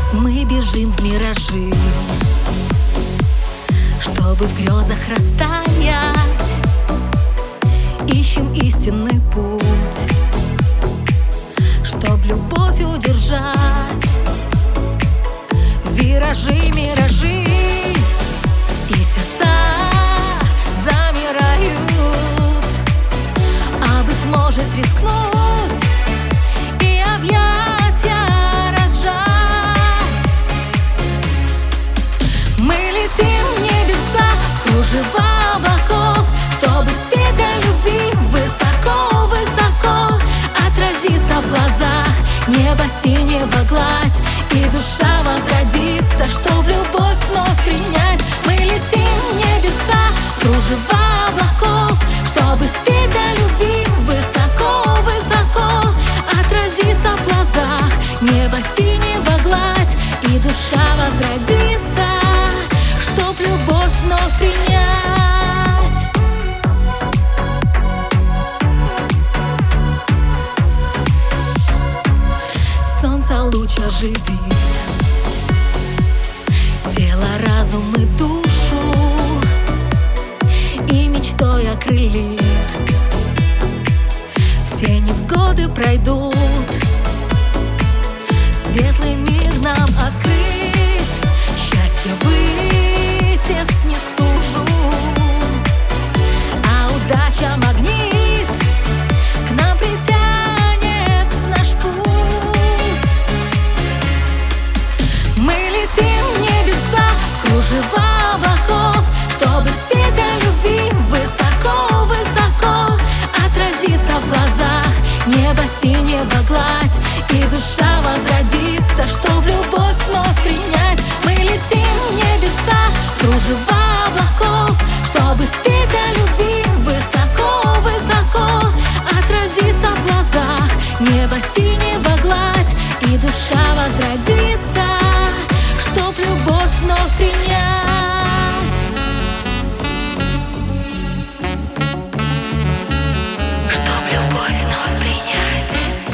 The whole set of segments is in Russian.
Мы бежим в миражи, чтобы в грезах растаять. Ищем истинный путь, чтоб любовь удержать. Виражи, миражи, и сердца замирают. А быть может рискнуть и объятия разжать. Мы летим в небеса, в кружева облаков, чтобы спеть о любви высоко-высоко. Отразиться в глазах небо синего гладь, и душа возродится, чтоб любовь вновь принять. Мы летим в небеса, в кружева облаков, чтобы спеть о любви высоко-высоко. Отразиться в глазах небо синего гладь, и душа возродится, чтоб любовь вновь принять. Солнце луч оживит тело, разум и душу, и мечтой окрылит. Все невзгоды пройдут, светлый мир нам открыт. Счастье вытеснит стужу, а удача магнит к нам притянет наш путь. Мы летим в небеса, в кружева облаков, чтобы спеть о любви высоко-высоко. Отразиться в глазах небо синего гладь, и душа возродится, чтоб любовь вновь принять. Мы летим в небеса, в кружева облаков, чтобы спеть о любви высоко-высоко. Отразиться в глазах небо синего гладь, и душа возродится, чтоб любовь вновь принять. Чтоб любовь вновь принять.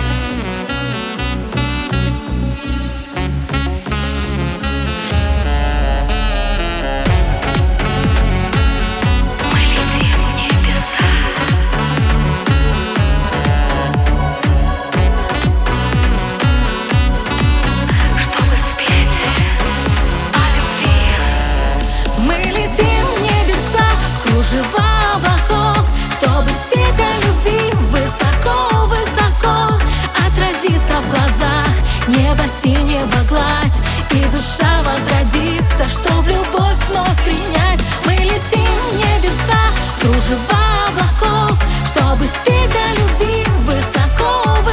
Мы летим в небеса, чтобы спеть о любви. Мы летим в небеса, в кружева облаков, чтобы спеть о любви высоко-высоко. Отразиться в глазах небо синего гладь, и душа возродится, чтоб любовь вновь принять. Мы летим в небеса, в кружева облаков, чтобы спеть о любви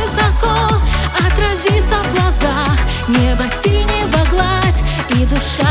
высоко-высоко. Отразиться в глазах небо синего гладь, и душа